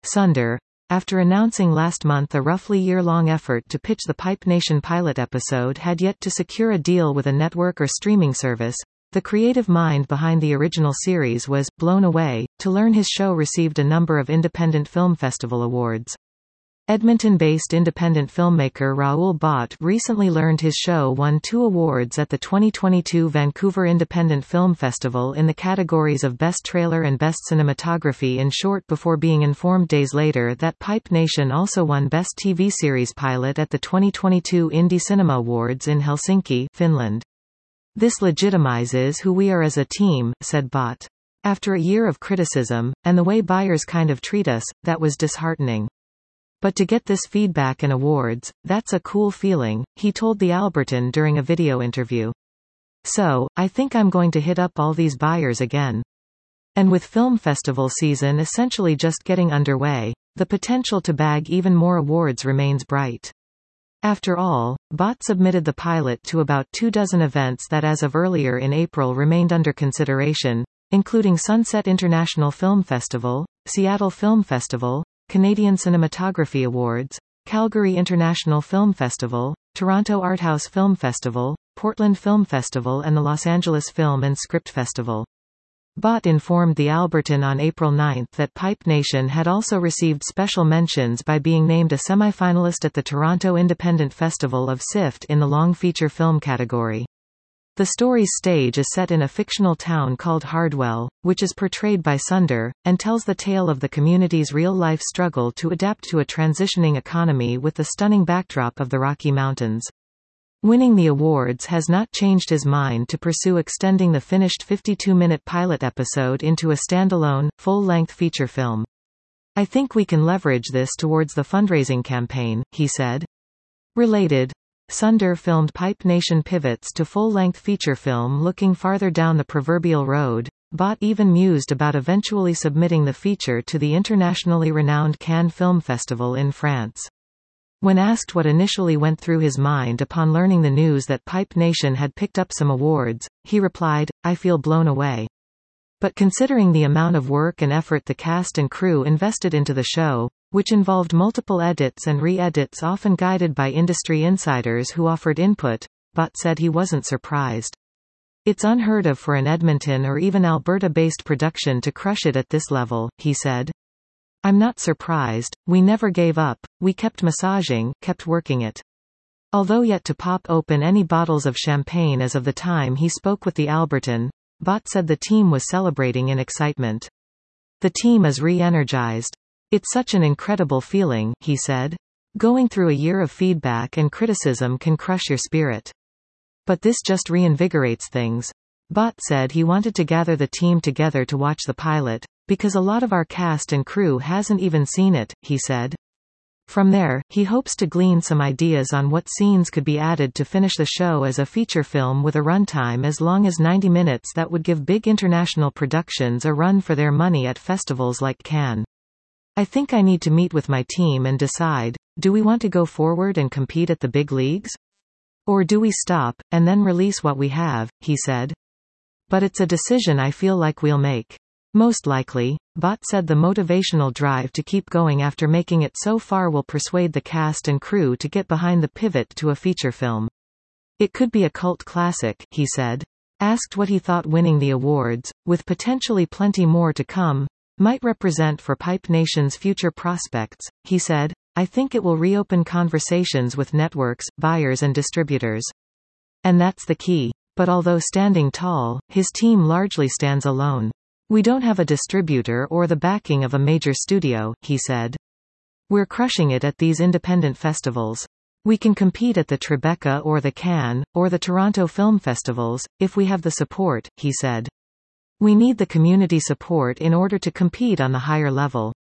Sunder, after announcing last month a roughly year-long effort to pitch the Pipe Nation pilot episode, had yet to secure a deal with a network or streaming service. The creative mind behind the original series was blown away to learn his show received a number of Independent Film Festival awards. Edmonton-based independent filmmaker Raoul Bott recently learned his show won 2 awards at the 2022 Vancouver Independent Film Festival in the categories of Best Trailer and Best Cinematography in Short, before being informed days later that Pipe Nation also won Best TV Series Pilot at the 2022 Indie Cinema Awards in Helsinki, Finland. "This legitimizes who we are as a team," said Bott. "After a year of criticism, and the way buyers kind of treat us, that was disheartening. But to get this feedback and awards, that's a cool feeling," he told the Albertan during a video interview. "So, I think I'm going to hit up all these buyers again." And with film festival season essentially just getting underway, the potential to bag even more awards remains bright. After all, Bott submitted the pilot to about 24 events that as of earlier in April remained under consideration, including Sunset International Film Festival, Seattle Film Festival, Canadian Cinematography Awards, Calgary International Film Festival, Toronto Arthouse Film Festival, Portland Film Festival and the Los Angeles Film and Script Festival. Bott informed the Albertan on April 9 that Pipe Nation had also received special mentions by being named a semi-finalist at the Toronto Independent Festival of SIFT in the long feature film category. The story's stage is set in a fictional town called Hardwell, which is portrayed by Sunder, and tells the tale of the community's real-life struggle to adapt to a transitioning economy with the stunning backdrop of the Rocky Mountains. Winning the awards has not changed his mind to pursue extending the finished 52-minute pilot episode into a standalone, full-length feature film. "I think we can leverage this towards the fundraising campaign," he said. Related, Sunder filmed Pipe Nation pivots to full-length feature film looking farther down the proverbial road. Bott even mused about eventually submitting the feature to the internationally renowned Cannes Film Festival in France. When asked what initially went through his mind upon learning the news that Pipe Nation had picked up some awards, he replied, "I feel blown away. But considering the amount of work and effort the cast and crew invested into the show, which involved multiple edits and re-edits often guided by industry insiders who offered input," Bott said he wasn't surprised. "It's unheard of for an Edmonton or even Alberta-based production to crush it at this level," he said. "I'm not surprised, we never gave up, we kept massaging, kept working it." Although yet to pop open any bottles of champagne as of the time he spoke with the Albertan, Bott said the team was celebrating in excitement. "The team is re-energized. It's such an incredible feeling," he said. "Going through a year of feedback and criticism can crush your spirit. But this just reinvigorates things." Bott said he wanted to gather the team together to watch the pilot, because a lot of our cast and crew hasn't even seen it, he said. From there, he hopes to glean some ideas on what scenes could be added to finish the show as a feature film with a runtime as long as 90 minutes that would give big international productions a run for their money at festivals like Cannes. "I think I need to meet with my team and decide, do we want to go forward and compete at the big leagues? Or do we stop, and then release what we have," he said. "But it's a decision I feel like we'll make. Most likely," Bott said. The motivational drive to keep going after making it so far will persuade the cast and crew to get behind the pivot to a feature film. "It could be a cult classic," he said. Asked what he thought winning the awards, with potentially plenty more to come, might represent for Pipe Nation's future prospects, he said, "I think it will reopen conversations with networks, buyers and distributors. And that's the key. But although standing tall, his team largely stands alone. We don't have a distributor or the backing of a major studio," he said. "We're crushing it at these independent festivals. We can compete at the Tribeca or the Cannes, or the Toronto Film Festivals, if we have the support," he said. "We need the community support in order to compete on the higher level.